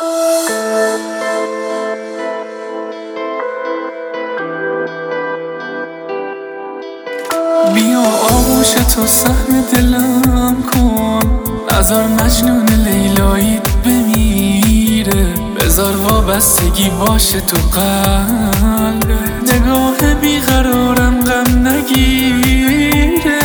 بیا آغوش تو سهم دلم کن، نذار مجنون لیلاییت بمیره، بذار وابستگی باشه تو قلب، نگاه بیقرارم غم نگیره.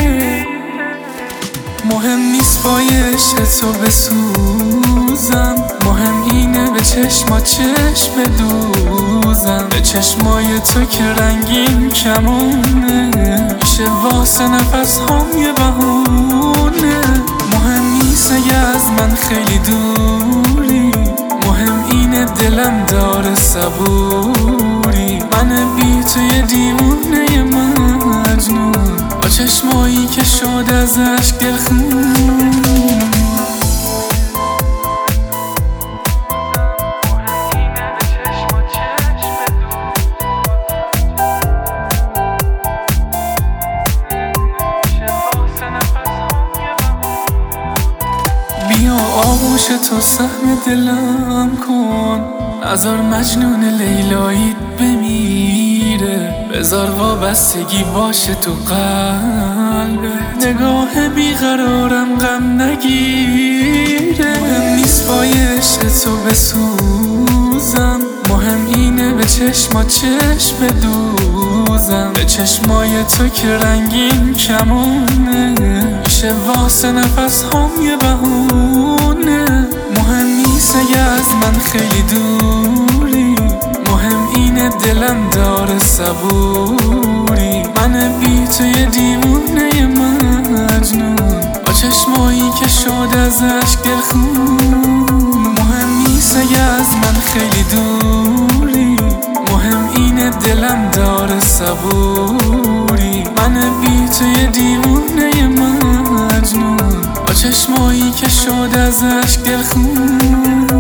مهم نیست پای عشق تو بسوزم، مهم اینه به چشما چشم بدوزم، به چشمای تو که رنگین کمونه، میشه واسه نفس هم یه بهونه. مهم نیست اگه از من خیلی دوری، مهم اینه دلم داره صبوری، من بی تو یه دیوونه مجنون، با چشمایی که شد از عشق دلخون. بیا آغوش تو سهم دلم کن، نذار مجنون لیلاییت بمیره، بذار وابستگی باشه تو قلب، نگاه بیقرارم غم نگیره. مهم نیست پای عشق تو بسوزم، مهم اینه به چشما چشم بدوزم، به چشمای تو که رنگین کمونه، میشه واسه نفس هم یه بهونه. مهم نیست اگه از من خیلی دوری، مهم اینه دلم داره صبوری، من بی تو یه دیوونه مجنون، با چشمایی که شد از عشق دلخون. مهم نیست اگه از من خیلی دوری، مهم اینه دلم داره صبوری، من بی تو یه دیوونه مجنون، با چشمایی که شد از عشق دلخون.